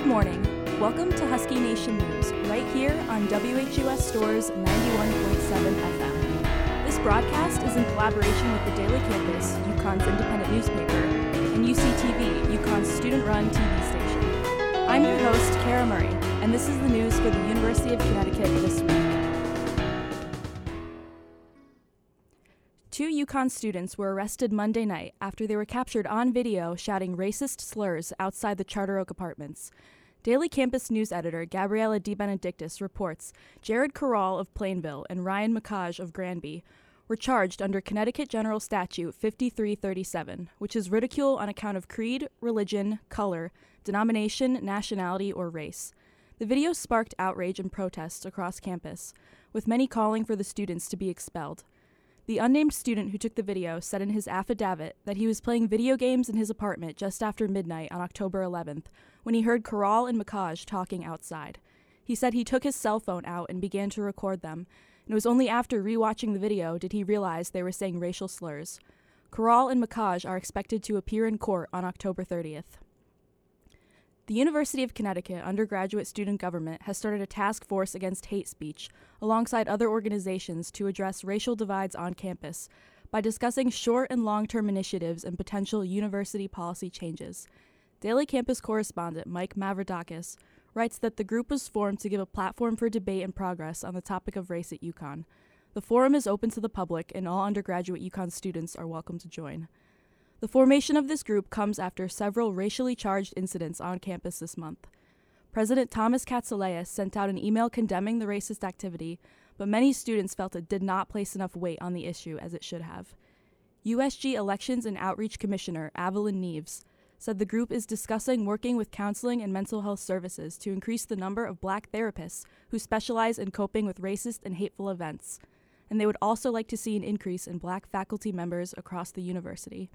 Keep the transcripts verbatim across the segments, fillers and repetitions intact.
morning. Welcome to Husky Nation News, right here on W H U S Storrs ninety-one point seven F M. This broadcast is in collaboration with the Daily Campus, UConn's independent newspaper, and U C T V, UConn's student-run T V station. I'm your host, Kara Murray, and this is the news for the University of Connecticut this week. Two UConn students were arrested Monday night after they were captured on video shouting racist slurs outside the Charter Oak Apartments. Daily Campus news editor Gabriella DeBenedictis reports Jared Corral of Plainville and Ryan McCaj of Granby were charged under Connecticut General Statute fifty-three thirty-seven, which is ridicule on account of creed, religion, color, denomination, nationality, or race. The video sparked outrage and protests across campus, with many calling for the students to be expelled. The unnamed student who took the video said in his affidavit that he was playing video games in his apartment just after midnight on October eleventh when he heard Corral and McCaj talking outside. He said he took his cell phone out and began to record them, and it was only after rewatching the video did he realize they were saying racial slurs. Corral and McCaj are expected to appear in court on October thirtieth. The University of Connecticut undergraduate student government has started a task force against hate speech alongside other organizations to address racial divides on campus by discussing short and long-term initiatives and potential university policy changes. Daily Campus correspondent Mike Mavrodakis writes that the group was formed to give a platform for debate and progress on the topic of race at UConn. The forum is open to the public, and all undergraduate UConn students are welcome to join. The formation of this group comes after several racially charged incidents on campus this month. President Thomas Katsilas sent out an email condemning the racist activity, but many students felt it did not place enough weight on the issue as it should have. U S G Elections and Outreach Commissioner Evelyn Neves said the group is discussing working with counseling and mental health services to increase the number of black therapists who specialize in coping with racist and hateful events, and they would also like to see an increase in black faculty members across the university.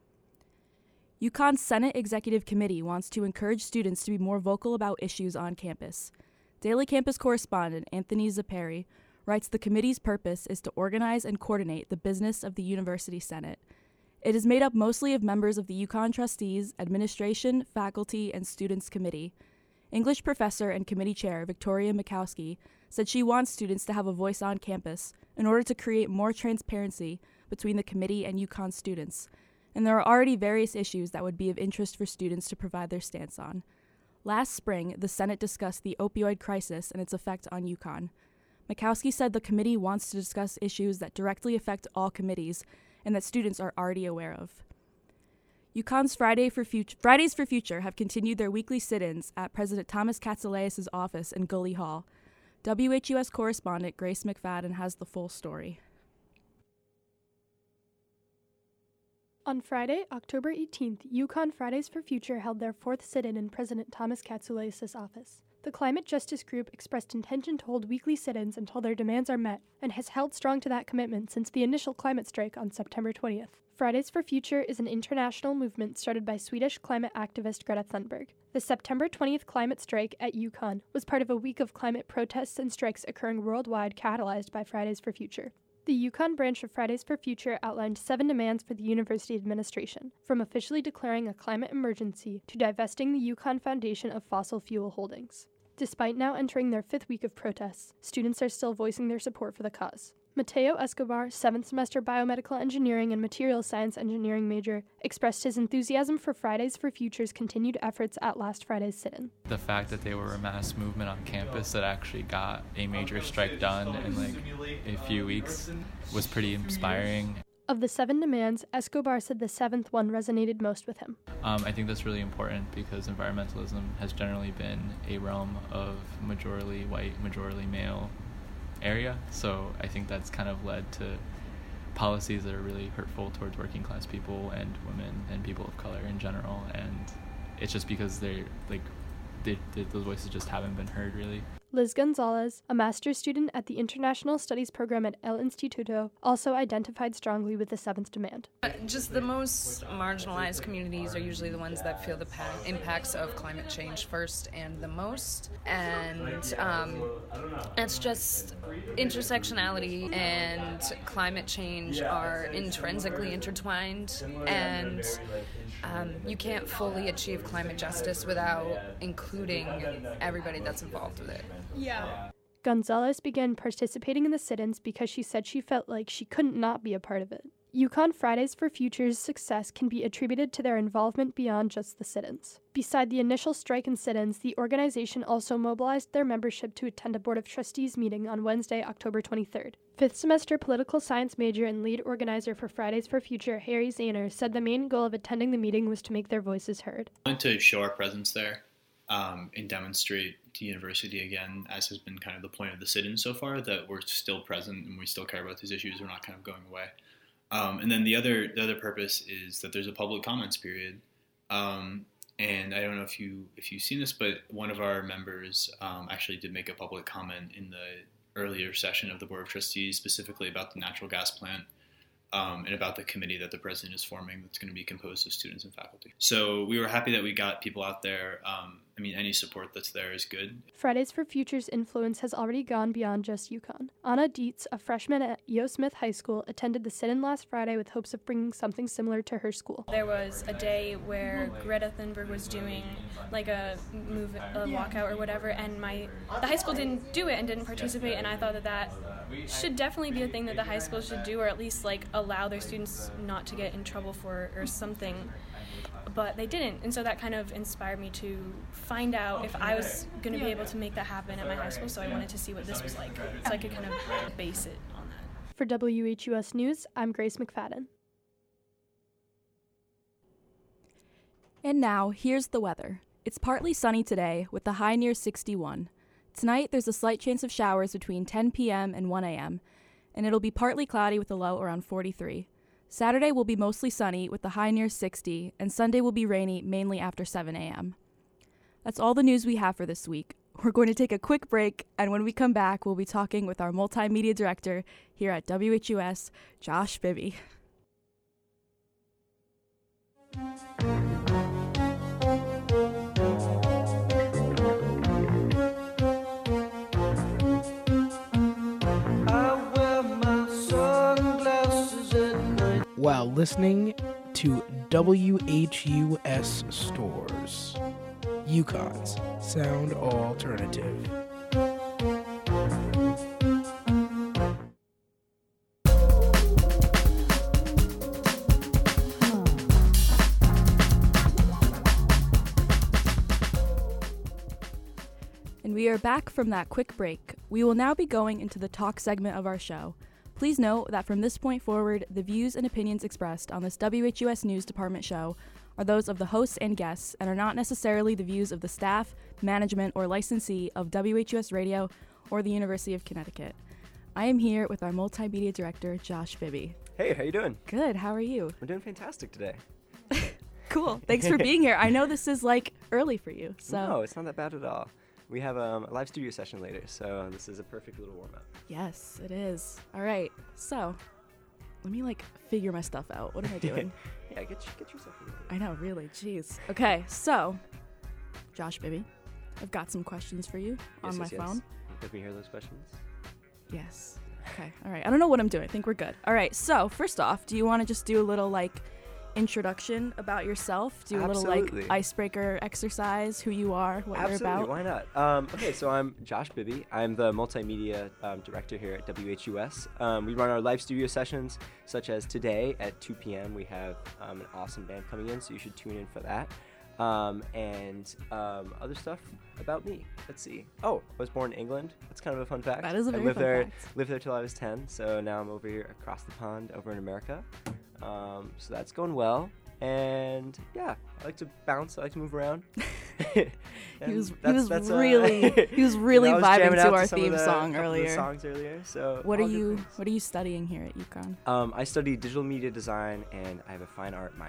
UConn's Senate Executive Committee wants to encourage students to be more vocal about issues on campus. Daily Campus correspondent Anthony Zappari writes the committee's purpose is to organize and coordinate the business of the University Senate. It is made up mostly of members of the UConn trustees, administration, faculty, and students committee. English professor and committee chair Victoria Mikowski said she wants students to have a voice on campus in order to create more transparency between the committee and UConn students, and there are already various issues that would be of interest for students to provide their stance on. Last spring, the Senate discussed the opioid crisis and its effect on UConn. Mikowski said the committee wants to discuss issues that directly affect all committees and that students are already aware of. UConn's Friday for Fut- Fridays for Future have continued their weekly sit-ins at President Thomas Katsilas' office in Gully Hall. W H U S correspondent Grace McFadden has the full story. On Friday, October eighteenth, UConn Fridays for Future held their fourth sit-in in President Thomas Katsilas' office. The Climate Justice Group expressed intention to hold weekly sit-ins until their demands are met, and has held strong to that commitment since the initial climate strike on September twentieth. Fridays for Future is an international movement started by Swedish climate activist Greta Thunberg. The September twentieth climate strike at UConn was part of a week of climate protests and strikes occurring worldwide catalyzed by Fridays for Future. The UConn branch of Fridays for Future outlined seven demands for the university administration, from officially declaring a climate emergency to divesting the UConn Foundation of fossil fuel holdings. Despite now entering their fifth week of protests, students are still voicing their support for the cause. Mateo Escobar, seventh semester biomedical engineering and materials science engineering major, expressed his enthusiasm for Fridays for Future's continued efforts at last Friday's sit-in. The fact that they were a mass movement on campus that actually got a major strike done in like a few weeks was pretty inspiring. Of the seven demands, Escobar said the seventh one resonated most with him. Um, I think that's really important because environmentalism has generally been a realm of majority white, majority male area, so I think that's kind of led to policies that are really hurtful towards working class people and women and people of color in general, and it's just because they're like they, they, those voices just haven't been heard really. Liz Gonzalez, a master's student at the International Studies program at El Instituto, also identified strongly with the seventh demand. Just the most marginalized communities are usually the ones that feel the pa- impacts of climate change first and the most. And um, it's just intersectionality and climate change are intrinsically intertwined, and um, you can't fully achieve climate justice without including everybody that's involved with it. Yeah. Gonzalez began participating in the sit-ins because she said she felt like she couldn't not be a part of it. UConn Fridays for Future's success can be attributed to their involvement beyond just the sit-ins. Beside the initial strike and sit-ins, the organization also mobilized their membership to attend a Board of Trustees meeting on Wednesday, October twenty-third. Fifth semester political science major and lead organizer for Fridays for Future, Harry Zahner, said the main goal of attending the meeting was to make their voices heard. I wanted to show our presence there um, and demonstrate to university again, as has been kind of the point of the sit-in so far, that we're still present and we still care about these issues. We're not kind of going away. Um, and then the other the other purpose is that there's a public comments period. Um, and I don't know if you if you've seen this, but one of our members um, actually did make a public comment in the earlier session of the Board of Trustees, specifically about the natural gas plant um, and about the committee that the president is forming that's going to be composed of students and faculty. So we were happy that we got people out there. Um, I mean, any support that's there is good. Fridays for Future's influence has already gone beyond just UConn. Anna Dietz, a freshman at E O. Smith High School, attended the sit-in last Friday with hopes of bringing something similar to her school. There was a day where Greta Thunberg was doing like a move, a walkout or whatever, and my the high school didn't do it and didn't participate, and I thought that that should definitely be a thing that the high school should do, or at least like allow their students not to get in trouble for or something. But they didn't, and so that kind of inspired me to find out if I was going to be able to make that happen at my high school, so I wanted to see what this was like, so I could kind of base it on that. For W H U S News, I'm Grace McFadden. And now, here's the weather. It's partly sunny today, with the high near sixty-one. Tonight, there's a slight chance of showers between ten p.m. and one a.m., and it'll be partly cloudy with a low around forty-three. Saturday will be mostly sunny with the high near sixty, and Sunday will be rainy mainly after seven a.m. That's all the news we have for this week. We're going to take a quick break, and when we come back, we'll be talking with our multimedia director here at W H U S, Josh Bibby. While listening to W H U S Stores, UConn's Sound Alternative. And we are back from that quick break. We will now be going into the talk segment of our show. Please note that from this point forward, the views and opinions expressed on this W H U S News Department show are those of the hosts and guests and are not necessarily the views of the staff, management, or licensee of W H U S Radio or the University of Connecticut. I am here with our multimedia director, Josh Bibby. Hey, how you doing? Good, how are you? I'm doing fantastic today. Cool, thanks for being here. I know this is like early for you, so. No, it's not that bad at all. We have um, a live studio session later, so this is a perfect little warm-up. Yes, it is. All right, so let me like figure my stuff out. What am I doing? Yeah, get get yourself ready. I know, really, jeez. Okay, so Josh Bibby, I've got some questions for you on yes, my yes, yes. phone. Let me hear those questions. Yes. Okay, all right. I don't know what I'm doing. I think we're good. All right, so first off, do you want to just do a little like introduction about yourself? Do a Absolutely. little like icebreaker exercise, who you are, what Absolutely, you're about? why not? Um, okay, so I'm Josh Bibby. I'm the multimedia um, director here at W H U S. Um, we run our live studio sessions, such as today at two p.m. We have um, an awesome band coming in, so you should tune in for that. Um, and um, other stuff about me. Let's see. Oh, I was born in England. That's kind of a fun fact. That is a very I lived fun there, fact. Lived there till I was ten, so now I'm over here across the pond over in America. Um, so that's going well. And yeah, I like to bounce. I like to move around. he was, he was that's, really uh, he was really you know, vibing jamming to out our to some theme of the, song couple of the earlier. songs earlier. So What are all good you things. What are you studying here at UConn? Um, I study digital media design and I have a fine art minor.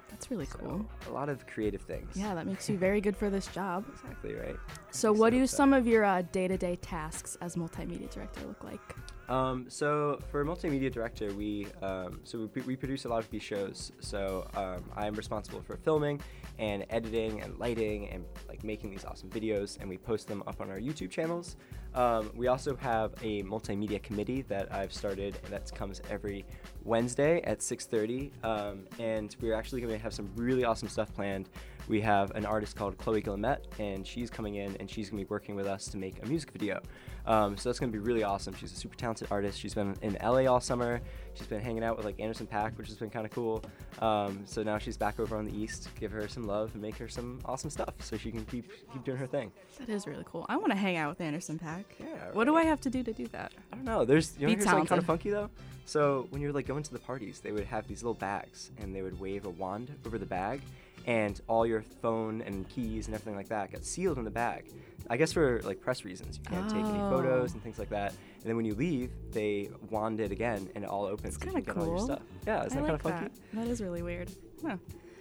That's really So, cool. a lot of creative things. Yeah, that makes you very good for this job. Exactly right. So Makes what me do upset. some of your uh, day-to-day tasks as multimedia director look like? Um, so for multimedia director, we um, so we, we produce a lot of these shows. So um, I'm responsible for filming and editing and lighting and like making these awesome videos, and we post them up on our YouTube channels. Um, we also have a multimedia committee that I've started, and that comes every Wednesday at six thirty, um, and we're actually going to have some really awesome stuff planned. We have an artist called Chloe Guillemette, and she's coming in, and she's going to be working with us to make a music video. Um, so that's going to be really awesome. She's a super talented artist. She's been in L A all summer. She's been hanging out with like Anderson .Paak, which has been kind of cool. Um, so now she's back over on the East. Give her some love and make her some awesome stuff so she can keep keep doing her thing. That is really cool. I want to hang out with Anderson .Paak. Yeah. What do I have to do to do that? I don't know. There's you know Be here's like kind talented. of funky though. So when you would like go into the parties, they would have these little bags, and they would wave a wand over the bag, and all your phone and keys and everything like that got sealed in the bag. I guess for like press reasons, you can't take any Oh. photos and things like that. And then when you leave, they wand it again, and it all opens. It's so you kind can of get all your cool. stuff. Yeah, isn't I that like kind of funky? that. That is really weird. Huh.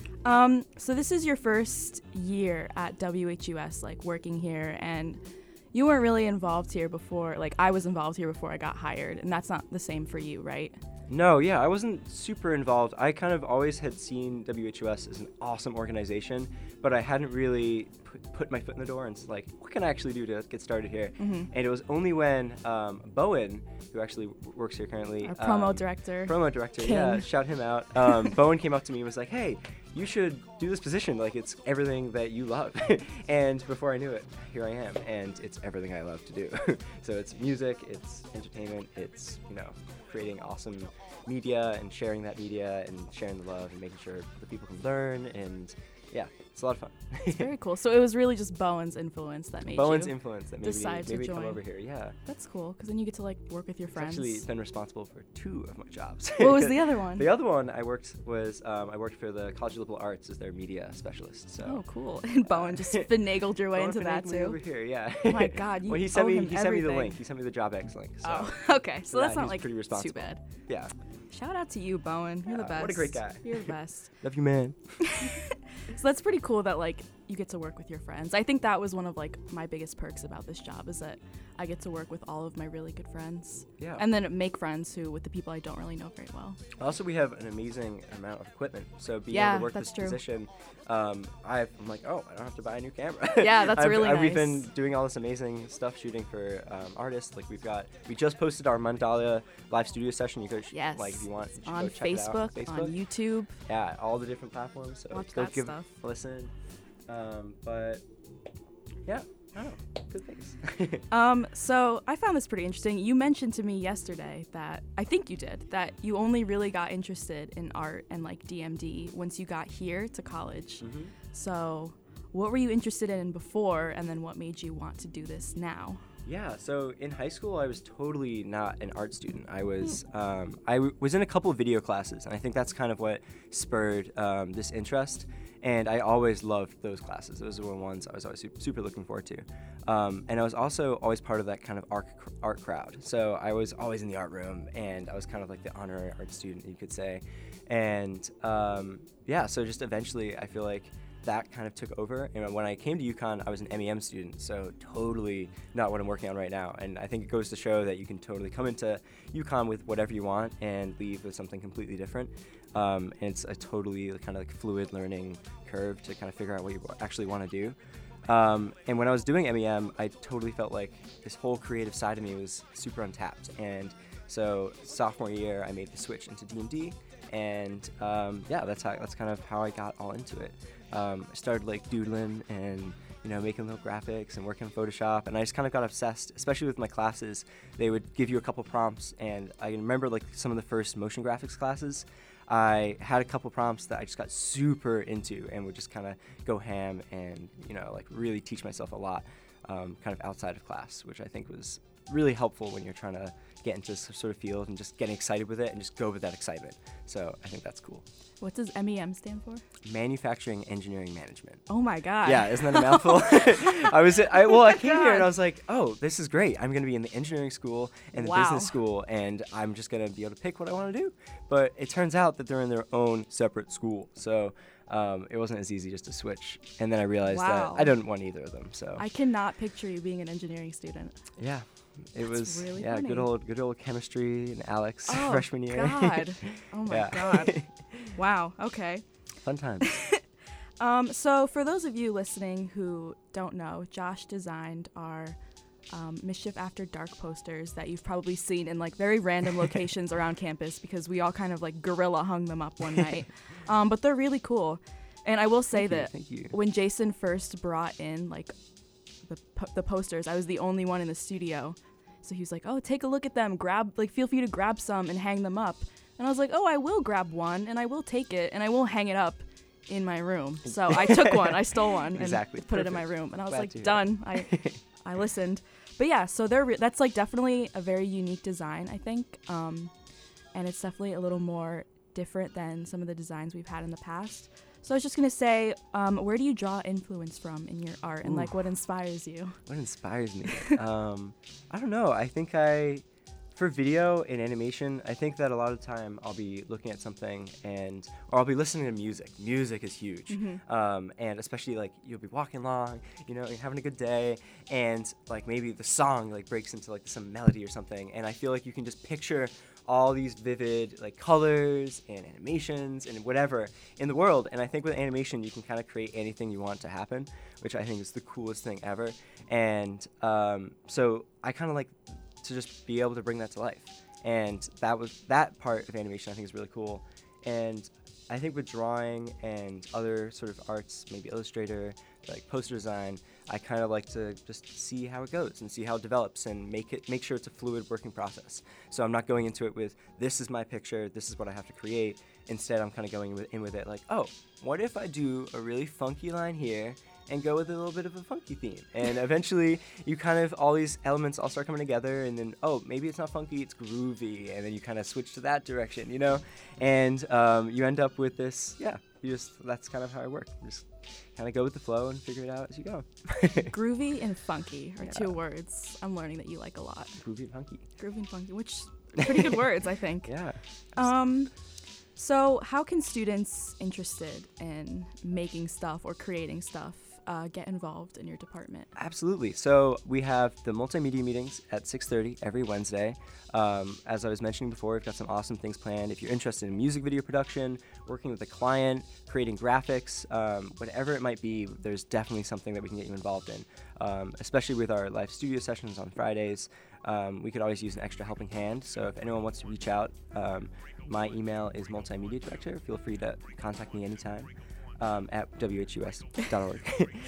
Um, so this is your first year at W H U S, like working here, and you weren't really involved here before. Like I was involved here before I got hired, and that's not the same for you, right? No, yeah, I wasn't super involved. I kind of always had seen W H U S as an awesome organization, but I hadn't really put, put my foot in the door and s- like, what can I actually do to get started here? Mhm. And it was only when um, Bowen, who actually w- works here currently, Our promo um, director. promo director, King. yeah, shout him out. Um, Bowen came up to me and was like, "Hey, you should do this position. Like, it's everything that you love." And before I knew it, here I am, and it's everything I love to do. So it's music, it's entertainment, it's you know creating awesome media and sharing that media and sharing the love and making sure that people can learn, and yeah, it's a lot of fun. It's very cool. So it was really just Bowen's influence that made Bowen's you influence that made me, decide to made me come join. over here. Yeah, That's cool, because then you get to like work with your I've friends. actually been responsible for two of my jobs. What was the other one? The other one I worked was um, I worked for the College of Liberal Arts as their media specialist. So Oh, cool. And Bowen just finagled your way Bowen into that finagled me too. over here, yeah. Oh my God, you well, he sent owe me him he sent me the everything. link. He sent me the JobX link. So Oh, okay. So for that's that, not he's like pretty too responsible. bad. yeah, Shout out to you, Bowen. You're the Yeah, best. what a great guy. You're the best. love you, man. So that's pretty cool that like you get to work with your friends. I think that was one of like my biggest perks about this job is that I get to work with all of my really good friends. Yeah. And then make friends who with the people I don't really know very well. Also, we have an amazing amount of equipment. So being Yeah, able to work that's this true. position, um, I've, I'm like, oh, I don't have to buy a new camera. Yeah, that's I've, really I've, We've been nice. doing all this amazing stuff shooting for um, artists. Like we've got, we just posted our Mandalia live studio session. You could, sh- Yes. like, if you want, you should On go check it out. Facebook, on YouTube. Yeah, all the different platforms. So Watch go that give stuff. a listen. Um, but yeah, I don't know. Good things. Um, so I found this pretty interesting. You mentioned to me yesterday that I think you did that you only really got interested in art and like D M D once you got here to college. Mhm. So what were you interested in before, and then what made you want to do this now? Yeah, so in high school, I was totally not an art student. I was um, I w- was in a couple of video classes, and I think that's kind of what spurred um, this interest. And I always loved those classes. Those were the ones I was always super, super looking forward to. Um, and I was also always part of that kind of art, art crowd. So I was always in the art room, and I was kind of like the honorary art student, you could say. And um, yeah, so just eventually, I feel like that kind of took over. And when I came to UConn, I was an M E M student, so totally not what I'm working on right now. And I think it goes to show that you can totally come into UConn with whatever you want and leave with something completely different. Um, and it's a totally kind of like fluid learning curve to kind of figure out what you actually want to do. Um, and when I was doing M E M, I totally felt like this whole creative side of me was super untapped. And so sophomore year, I made the switch into D and D. And um, yeah, that's how that's kind of how I got all into it. Um, I started like doodling and you know making little graphics and working in Photoshop, and I just kind of got obsessed. Especially with my classes, they would give you a couple prompts, and I remember like some of the first motion graphics classes. I had a couple prompts that I just got super into and would just kind of go ham and you know like really teach myself a lot, um, kind of outside of class, which I think was really helpful when you're trying to get into this sort of field and just getting excited with it and just go with that excitement. So I think that's cool. What does M E M stand for? Manufacturing Engineering Management. Oh my God. Yeah, isn't that a mouthful? I was, I, well, I came God. here and I was like, oh, this is great. I'm going to be in the engineering school and the Wow. business school, and I'm just going to be able to pick what I want to do. But it turns out that they're in their own separate school. So um, it wasn't as easy just to switch. And then I realized Wow. that I didn't want either of them. So I cannot picture you being an engineering student. yeah, it That's was really yeah, funny. good old good old chemistry and Alex Oh, freshman year. God. Oh my Yeah. God. Wow. Okay. Fun times. Um, so for those of you listening who don't know, Josh designed our um, Mischief After Dark posters that you've probably seen in like very random locations around campus because we all kind of like guerrilla hung them up one night. Um, but they're really cool. And I will say Thank you, that thank you. when Jason first brought in like the po- the posters, I was the only one in the studio. So he was like, "Oh, take a look at them. Grab like feel free to grab some and hang them up." And I was like, "Oh, I will grab one and I will take it and I will hang it up in my room." So I took one, I stole one, and Exactly. put it in my Perfect. room. And I was Glad like, to hear "Done." I I listened. But yeah, so they're re- that's like definitely a very unique design, I think. Um, and it's definitely a little more different than some of the designs we've had in the past. So I was just gonna say, um, where do you draw influence from in your art, and like what inspires you? What inspires me? um, I don't know. I think I, for video and animation, I think that a lot of the time I'll be looking at something and, or I'll be listening to music. Music is huge. Mm-hmm. Um, and especially like you'll be walking along, you know, you're having a good day, and like maybe the song like breaks into like some melody or something, and I feel like you can just picture all these vivid like colors and animations and whatever in the world. And I think with animation you can kind of create anything you want to happen, which I think is the coolest thing ever. And um, so I kind of like to just be able to bring that to life. And that was that part of animation I think is really cool. And I think with drawing and other sort of arts, maybe Illustrator, like poster design, I kind of like to just see how it goes and see how it develops and make it make sure it's a fluid working process. So I'm not going into it with, this is my picture, this is what I have to create. Instead, I'm kind of going with, in with it like, oh, what if I do a really funky line here and go with a little bit of a funky theme? And eventually, you kind of, all these elements all start coming together, and then, oh, maybe it's not funky, it's groovy, and then you kind of switch to that direction, you know? And um, you end up with this, yeah, you just, that's kind of how I work. Just kind of go with the flow and figure it out as you go. Groovy and funky are Yeah. two words I'm learning that you like a lot. Groovy and funky. Groovy and funky, which are pretty good words, I think. Yeah. Um, so how can students interested in making stuff or creating stuff uh, get involved in your department? Absolutely. So we have the multimedia meetings at six thirty every Wednesday. Um, as I was mentioning before, we've got some awesome things planned. If you're interested in music video production, working with a client, creating graphics, um, whatever it might be, there's definitely something that we can get you involved in. Um, especially with our live studio sessions on Fridays, um, we could always use an extra helping hand. So if anyone wants to reach out, um, my email is multimedia director. Feel free to contact me anytime. Um, at w h u s dot org.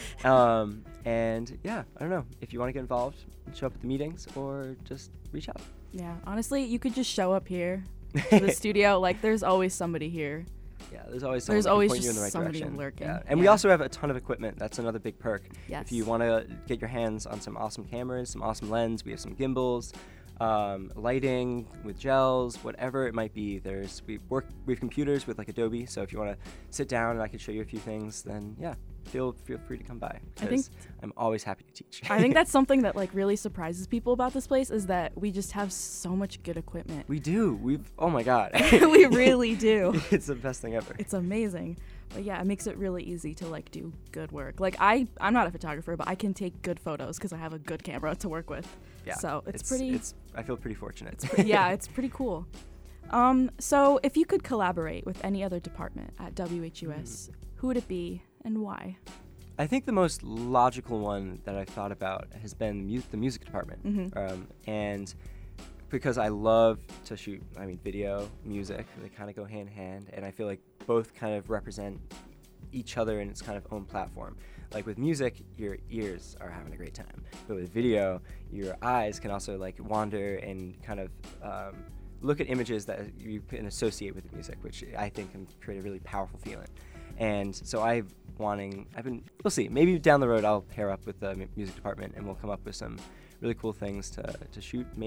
um, and yeah, I don't know, if you want to get involved, show up at the meetings or just reach out. Yeah, honestly, you could just show up here to the studio. Like, there's always somebody here. Yeah, there's always someone There's that can always point you in the just right somebody direction. lurking. Yeah. And we Yeah. also have a ton of equipment. That's another big perk. Yes. If you want to get your hands on some awesome cameras, some awesome lens, we have some gimbals, um, lighting with gels, whatever it might be. There's we work we have computers with like Adobe. So if you want to sit down and I can show you a few things, then yeah, feel feel free to come by. I think- Because I'm always happy to teach. I think that's something that like really surprises people about this place is that we just have so much good equipment. We do. We've. Oh my God. We really do. It's the best thing ever. It's amazing. But yeah, it makes it really easy to like do good work. Like I, I'm not a photographer, but I can take good photos because I have a good camera to work with. Yeah. So it's, pretty. It's. I feel pretty fortunate. It's pre- yeah, it's pretty cool. Um, so if you could collaborate with any other department at W H U S, who would it be and why? I think the most logical one that I've thought about has been mu- the music department. Mhm. Um, and because I love to shoot, I mean, video, music, they kind of go hand in hand. And I feel like both kind of represent each other in its kind of own platform. Like with music, your ears are having a great time. But with video, your eyes can also like wander and kind of um, look at images that you can associate with the music, which I think can create a really powerful feeling. And so I've wanting, I've been, we'll see, maybe down the road I'll pair up with the mu- music department and we'll come up with some really cool things to, to shoot, make,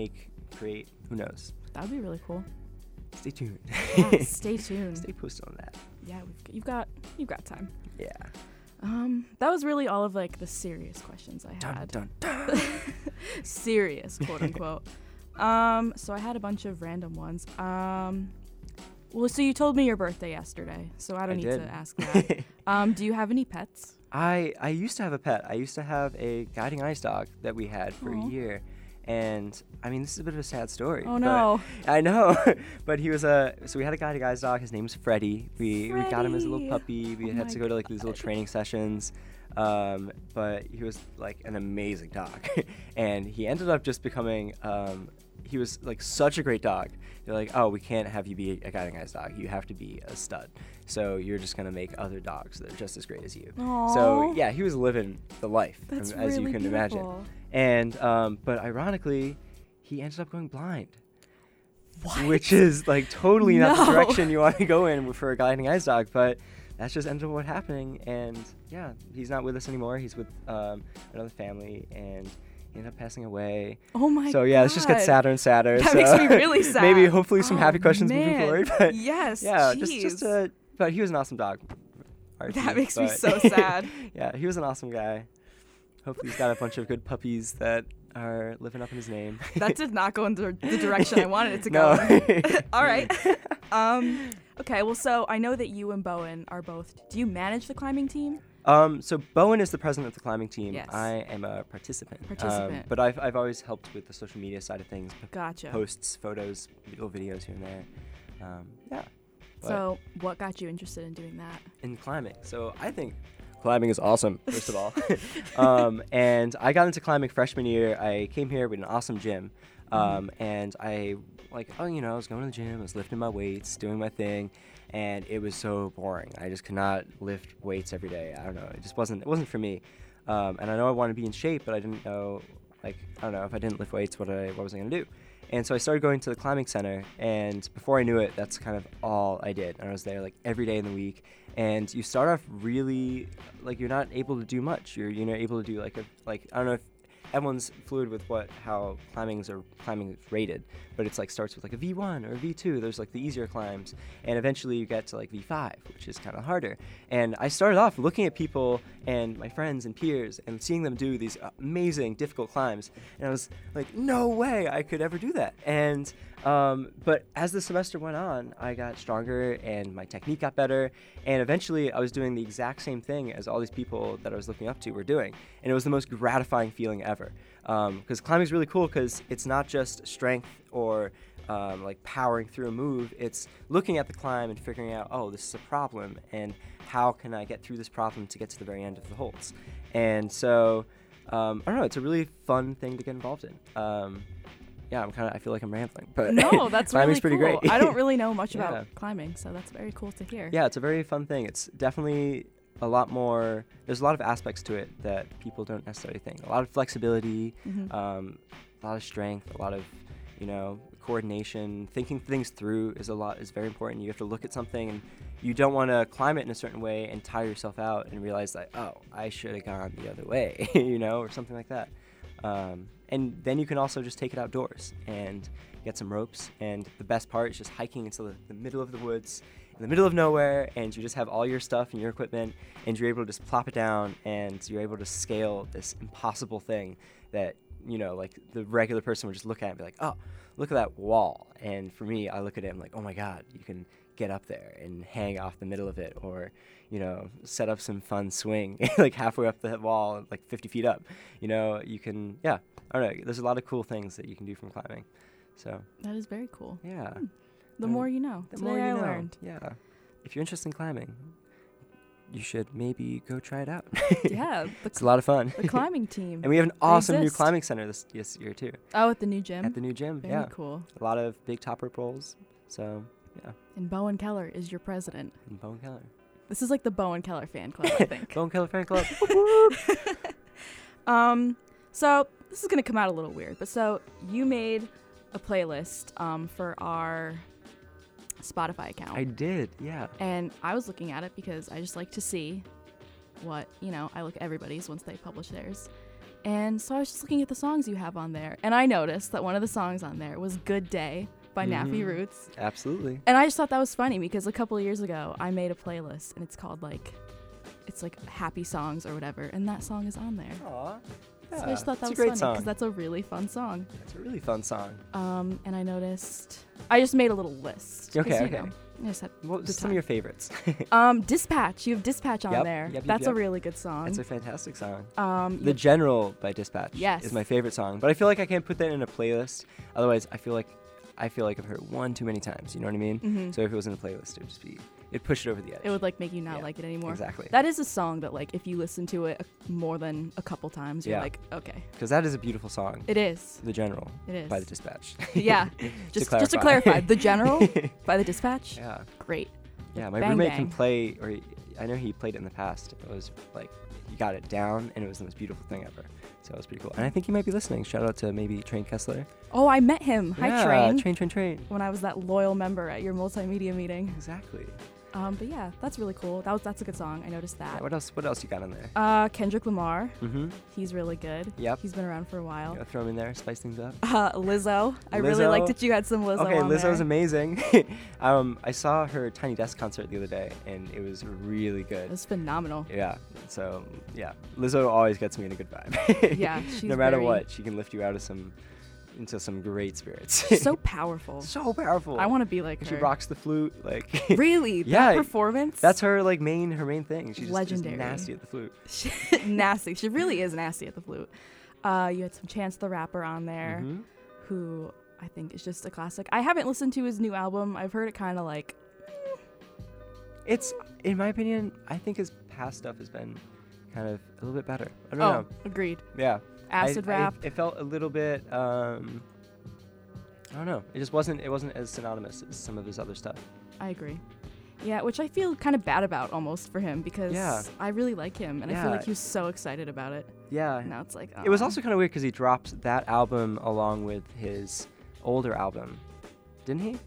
create. Who knows? That would be really cool. Stay tuned. Yeah, stay tuned. Stay posted on that. Yeah, we've, you've got you've got time. Yeah. Um, that was really all of like the serious questions I had. Dun, dun, dun. Serious, quote unquote. um, so I had a bunch of random ones. Um, well, so you told me your birthday yesterday, so I don't I need did. to ask that. um, do you have any pets? I I used to have a pet. I used to have a guiding eyes dog that we had for Aw. a year. And I mean, this is a bit of a sad story. Oh but- no. I know, but he was a. So we had a guiding eyes dog. His name was Freddie. We we got him as a little Freddie. puppy. We Oh had my to go to like these little God. training sessions. Um, but he was like an amazing dog, and he ended up just becoming. Um, he was like such a great dog. They're like, oh, we can't have you be a guiding eyes dog. You have to be a stud. So you're just gonna make other dogs that are just as great as you. So Aw. yeah, he was living the life, That's um, as really you can beautiful. imagine. And um, but ironically, he ended up going blind. What? Which is like totally not the No. direction you want to go in for a guiding eyes dog, but that's just ended up what happening. And yeah, he's not with us anymore. He's with um, another family, and he ended up passing away. Oh my. so yeah, this just gets God. sadder and sadder. That so makes me really sad. Maybe hopefully some Oh, happy questions moving man. forward. But Yes. yeah, just just jeez. a. But he was an awesome dog. Archie, That makes me but- so sad. Yeah, he was an awesome guy. Hopefully he's got a bunch of good puppies that are living up in his name. That did not go in the, the direction I wanted it to No. go. All right. Um, okay, well, so I know that you and Bowen are both. Do you manage the climbing team? Um, so Bowen is the president of the climbing team. Yes. I am a participant. Um, Participant. but I've, I've always helped with the social media side of things. p- Gotcha. Posts, photos, little videos here and there. Um, yeah. But So, what got you interested in doing that? in climbing. So I think climbing is awesome, first of all. um, and I got into climbing freshman year. I came here with an awesome gym. Um, and I, like, oh, you know, I was going to the gym, I was lifting my weights, doing my thing. And it was so boring. I just could not lift weights every day. I don't know. It just wasn't, it wasn't for me. Um, and I know I wanted to be in shape, but I didn't know, like, I don't know, if I didn't lift weights, what, I, what was I going to do? And so I started going to the climbing center, and before I knew it, that's kind of all I did. And I was there like every day in the week. And you start off really, like, you're not able to do much. You're you're not able to do like a like I don't know if everyone's fluid with what how climbings are climbing is rated, but it's like starts with like a V one or a V two. There's like the easier climbs, and eventually you get to like V five, which is kind of harder. And I started off looking at people and my friends and peers and seeing them do these amazing difficult climbs, and I was like, no way I could ever do that. And um, but as the semester went on, I got stronger and my technique got better, and eventually I was doing the exact same thing as all these people that I was looking up to were doing, and it was the most gratifying feeling ever. Because um, climbing is really cool because it's not just strength or um, like powering through a move. It's looking at the climb and figuring out, oh, this is a problem, and how can I get through this problem to get to the very end of the holds. And so um, I don't know, it's a really fun thing to get involved in. Um, yeah, I'm kind of. I feel like I'm rambling, but No, that's really climbing's pretty cool. great. I don't really know much Yeah. about climbing, so that's very cool to hear. Yeah, it's a very fun thing. It's definitely a lot more. There's a lot of aspects to it that people don't necessarily think. A lot of flexibility, Mhm. um, a lot of strength, a lot of, you know, coordination. Thinking things through is a lot is very important. You have to look at something, and you don't want to climb it in a certain way and tire yourself out and realize that, oh, I should have gone the other way, you know, or something like that. Um, and then you can also just take it outdoors and get some ropes. And the best part is just hiking into the, the middle of the woods, in the middle of nowhere, and you just have all your stuff and your equipment, and you're able to just plop it down, and you're able to scale this impossible thing that, you know, like the regular person would just look at and be like, oh, look at that wall. And for me, I look at it and I'm like, oh my God, you can get up there and hang off the middle of it, or, you know, set up some fun swing like halfway up the wall, like fifty feet up. You know, you can, yeah, I don't know. There's a lot of cool things that you can do from climbing. So, That is very cool. yeah. The Um, more you know. The Today more you I know. learned. Yeah. If you're interested in climbing, you should maybe go try it out. Yeah, the, It's a lot of fun. the climbing team. And we have an awesome new exist. climbing center this, this year, too. Oh, at the new gym. At the new gym, Very yeah. cool. A lot of big top rope rolls. So, yeah. And Bowen Keller is your president. And Bowen Keller. This is like the Bowen Keller fan club, I think. Bowen Keller Fan Club. um, so this is gonna come out a little weird, but so you made a playlist um for our Spotify account. I did, yeah. And I was looking at it because I just like to see what, you know, I look at everybody's once they publish theirs. And so I was just looking at the songs you have on there, and I noticed that one of the songs on there was Good Day by Mhm. Nappy Roots. Absolutely. And I just thought that was funny because a couple of years ago I made a playlist and it's called like, it's like happy songs or whatever, and that song is on there. Aw. So Yeah, I just thought it's that a was great funny song. because that's a really fun song. It's a really fun song. Um, and I noticed, I just made a little list. 'cause, Okay, you okay. know, I just had What good some time. of your favorites? Um, Dispatch. You have Dispatch on Yep, there. yep, yep, That's yep. a really good song. It's a fantastic song. um, The you- General by Dispatch Yes. is my favorite song, but I feel like I can't put that in a playlist. Otherwise, I feel like I feel like I've heard it one too many times. You know what I mean? Mhm. So if it was in a playlist, it would just be it'd push it over the edge. it would like make you not Yeah, like it anymore. exactly. That is a song that like if you listen to it a- more than a couple times, you're Yeah. like, okay, Because that is a beautiful song. it is. The General It is. by the Dispatch. Yeah. To Just just to clarify, The General by the Dispatch. Yeah. Great. Yeah, my Bang roommate Bang. can play, or he, I know he played it in the past. It was like, he got it down, and it was the most beautiful thing ever. So it was pretty cool. And I think he might be listening. Shout out to maybe Train Kessler. Oh, I met him. Hi, yeah, Train. Train, Train, Train. When I was that loyal member at your multimedia meeting. Exactly. Um, but yeah, that's really cool. That was that's a good song. I noticed Yeah, that. what else? What else you got on there? Uh, Kendrick Lamar. Mm-hmm. He's really good. Yep. He's been around for a while. Gotta throw him in there, spice things up. Uh, Lizzo. I really Lizzo. liked that you had some Lizzo Okay, on Lizzo's there. amazing. um, I saw her Tiny Desk concert the other day, and it was really It good. was phenomenal. Yeah. So yeah, Lizzo always gets me in a good vibe. Yeah, she's no matter very- what, she can lift you out of some, into some great spirits. She's so powerful. so powerful. I want to be like She her. rocks the flute, like. Really? Yeah, That performance? That's her like main her main thing. She's just, Legendary. just nasty at the flute. nasty. She really is nasty at the flute. Uh, you had some Chance the Rapper on there, Mhm. who I think is just a classic. I haven't listened to his new album. I've heard it kind of like, It's in my opinion, I think his past stuff has been kind of a little bit better. I don't oh, know. agreed. Yeah. Acid I, I- rap. it felt a little bit. Um, I don't know. It just wasn't. It wasn't as synonymous as some of his other stuff. I agree. Yeah, which I feel kind of bad about almost for him because Yeah. I really like him and I feel Yeah. like he was so excited about it. Yeah. Now it's like, It was aw. also kind of weird because he dropped that album along with his older album, didn't he?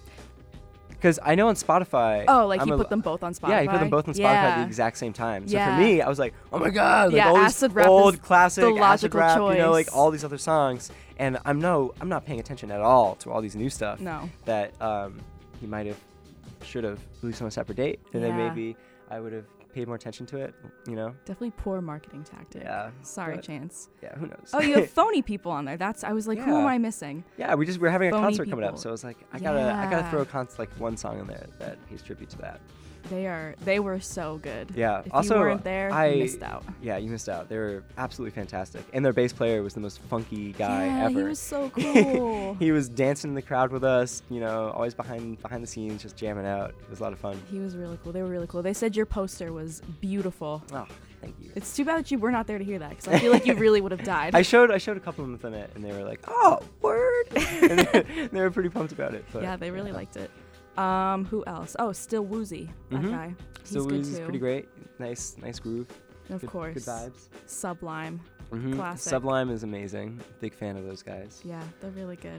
Because I know on Spotify. Oh, like I'm he a- put them both on Spotify. Yeah, he put them both on Spotify at Yeah. the exact same time. So Yeah. for me, I was like, oh my god, like Yeah, all these acid rap old is classic the acid logical rap, you know, like choice. all these other songs. And I'm no, I'm not paying attention at all to all these new stuff No. that um, he might have, should have released on a separate date, and then Yeah. maybe I would have paid more attention to it. You know? Definitely poor marketing tactic. Yeah. Sorry, but- Chance. Yeah. Who knows? Oh, you have phony people on there. That's I was like, who am Yeah. I missing? Yeah, we just we're having a Phony concert coming up, people. so I was like, I gotta I gotta Yeah. throw a con- like one song in there that pays tribute to that. They are they were so good. Yeah. If also, you weren't there, I you missed out. Yeah, you missed out. They were absolutely fantastic, and their bass player was the most funky guy yeah, ever. he was so cool. He was dancing in the crowd with us, you know, always behind behind the scenes, just jamming out. It was a lot of fun. He was really cool. They were really cool. They said your poster was beautiful. Oh, thank you. It's too bad that you were not there to hear that because I feel like you really would have died. I showed I showed a couple of them in it, and they were like, "Oh, word!" and they, they were pretty pumped about it. But, yeah, they really liked it. Um, who else? Oh, Still Woozy. That Mhm. guy. So He's good Woozy's too. pretty great. Nice, nice groove. Of good, course. Good vibes. Sublime. Mhm. Classic. Sublime is amazing. Big fan of those guys. Yeah, they're really good.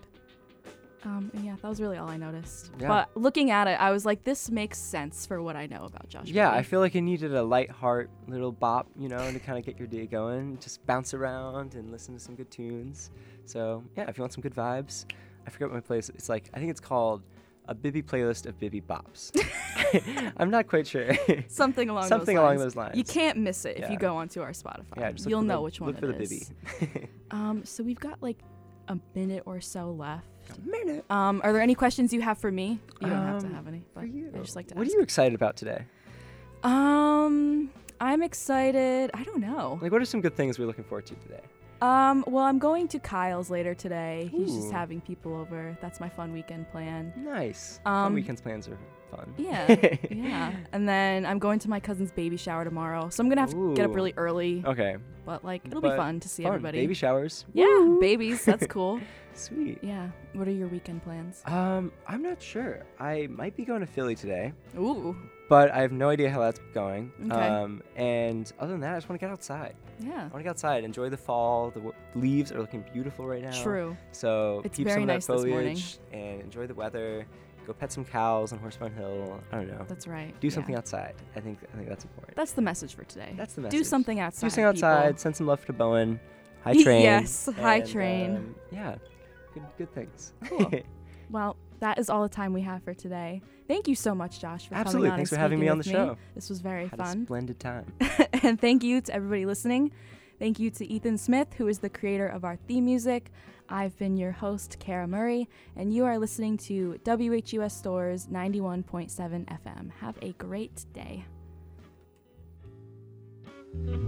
Um, and yeah, that was really all I noticed. Yeah. But looking at it, I was like, this makes sense for what I know about Josh. Yeah, Brolin. I feel like it needed a light heart little bop, you know, to kind of get your day going. Just bounce around and listen to some good tunes. So yeah, if you want some good vibes, I forget what my place. It's like I think it's called a Bibby playlist of Bibby bops. I'm not quite sure. Something along Something those along lines. those lines. You can't miss it if Yeah. you go onto our Spotify. Yeah, just look You'll for know the- which one look for it the is. Bibby. Um, so we've got like a minute or so left. A minute. Um, are there any questions you have for me? You don't have to Um, have any, but For you. I just like to What ask. are you excited about today? Um, I'm excited. I don't know. Like, what are some good things we're looking forward to today? Um, well, I'm going to Kyle's later today. He's just Ooh. having people over. That's my fun weekend plan. Nice. Um, Fun weekends plans are fun. Yeah, yeah. And then I'm going to my cousin's baby shower tomorrow, so I'm gonna have to get up Ooh. really early. Okay. But like, it'll But be fun to see Fun. everybody. Baby showers. Yeah, babies. That's cool. Sweet. Yeah. What are your weekend plans? Um, I'm not sure. I might be going to Philly today, Ooh. but I have no idea how that's going. Okay. Um, and other than that, I just want to get outside. Yeah. I want to get outside, enjoy the fall. The w- leaves are looking beautiful right now. True. So It's keep very some of nice that this morning. foliage and enjoy the weather. Go pet some cows on Horseman Hill. I don't know. That's right. Do yeah. something outside. I think I think that's important. That's the message for today. That's the Do message. something outside. Do something outside. people. Send some love to Bowen. Hi, Train. Yes, hi, And, Train. um, yeah, good, good things. Cool. Well, that is all the time we have for today. Thank you so much, Josh, for Absolutely. coming on Thanks and for having speaking me on with the show. This was very Had fun. a splendid time. And thank you to everybody listening. Thank you to Ethan Smith, who is the creator of our theme music. I've been your host, Kara Murray, and you are listening to W H U S Stores ninety-one point seven F M. Have a great day.